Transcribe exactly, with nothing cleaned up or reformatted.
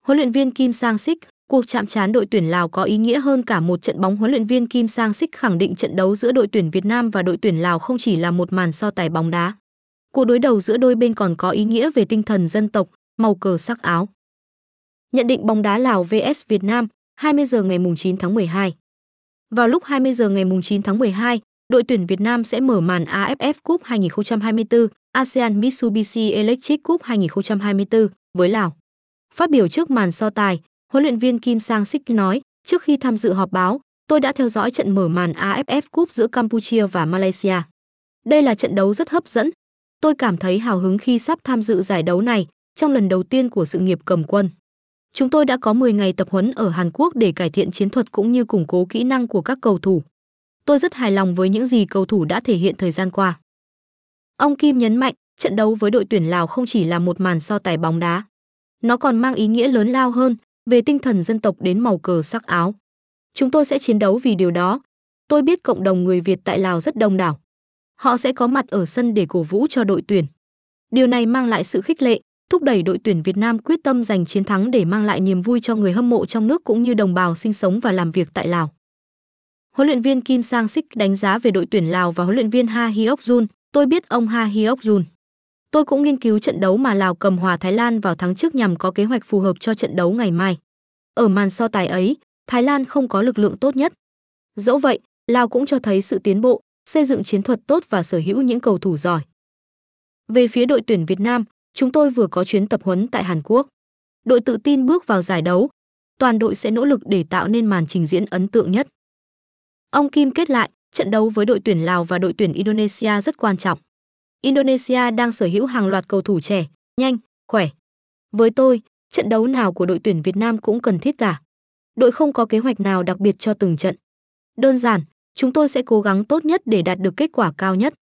Huấn luyện viên Kim Sang-sik, cuộc chạm trán đội tuyển Lào có ý nghĩa hơn cả một trận bóng. Huấn luyện viên Kim Sang-sik khẳng định trận đấu giữa đội tuyển Việt Nam và đội tuyển Lào không chỉ là một màn so tài bóng đá. Cuộc đối đầu giữa đôi bên còn có ý nghĩa về tinh thần dân tộc, màu cờ sắc áo. Nhận định bóng đá Lào vs Việt Nam, hai mươi giờ ngày chín tháng mười hai. Vào lúc hai mươi giờ ngày chín tháng mười hai, đội tuyển Việt Nam sẽ mở màn a ép ép Cup hai không hai tư, ASEAN Mitsubishi Electric Cup hai không hai tư với Lào. Phát biểu trước màn so tài, huấn luyện viên Kim Sang-sik nói, trước khi tham dự họp báo, tôi đã theo dõi trận mở màn a ép ép Cup giữa Campuchia và Malaysia. Đây là trận đấu rất hấp dẫn. Tôi cảm thấy hào hứng khi sắp tham dự giải đấu này, trong lần đầu tiên của sự nghiệp cầm quân. Chúng tôi đã có mười ngày tập huấn ở Hàn Quốc để cải thiện chiến thuật cũng như củng cố kỹ năng của các cầu thủ. Tôi rất hài lòng với những gì cầu thủ đã thể hiện thời gian qua. Ông Kim nhấn mạnh, trận đấu với đội tuyển Lào không chỉ là một màn so tài bóng đá. Nó còn mang ý nghĩa lớn lao hơn, về tinh thần dân tộc đến màu cờ sắc áo. Chúng tôi sẽ chiến đấu vì điều đó. Tôi biết cộng đồng người Việt tại Lào rất đông đảo. Họ sẽ có mặt ở sân để cổ vũ cho đội tuyển. Điều này mang lại sự khích lệ, thúc đẩy đội tuyển Việt Nam quyết tâm giành chiến thắng để mang lại niềm vui cho người hâm mộ trong nước cũng như đồng bào sinh sống và làm việc tại Lào. Huấn luyện viên Kim Sang-sik đánh giá về đội tuyển Lào và huấn luyện viên Ha Hyok-jun. Tôi biết ông Ha Hyok-jun. Tôi cũng nghiên cứu trận đấu mà Lào cầm hòa Thái Lan vào tháng trước nhằm có kế hoạch phù hợp cho trận đấu ngày mai. Ở màn so tài ấy, Thái Lan không có lực lượng tốt nhất. Dẫu vậy, Lào cũng cho thấy sự tiến bộ, xây dựng chiến thuật tốt và sở hữu những cầu thủ giỏi. Về phía đội tuyển Việt Nam, chúng tôi vừa có chuyến tập huấn tại Hàn Quốc. Đội tự tin bước vào giải đấu. Toàn đội sẽ nỗ lực để tạo nên màn trình diễn ấn tượng nhất. Ông Kim kết lại, trận đấu với đội tuyển Lào và đội tuyển Indonesia rất quan trọng. Indonesia đang sở hữu hàng loạt cầu thủ trẻ, nhanh, khỏe. Với tôi, trận đấu nào của đội tuyển Việt Nam cũng cần thiết cả. Đội không có kế hoạch nào đặc biệt cho từng trận. Đơn giản, chúng tôi sẽ cố gắng tốt nhất để đạt được kết quả cao nhất.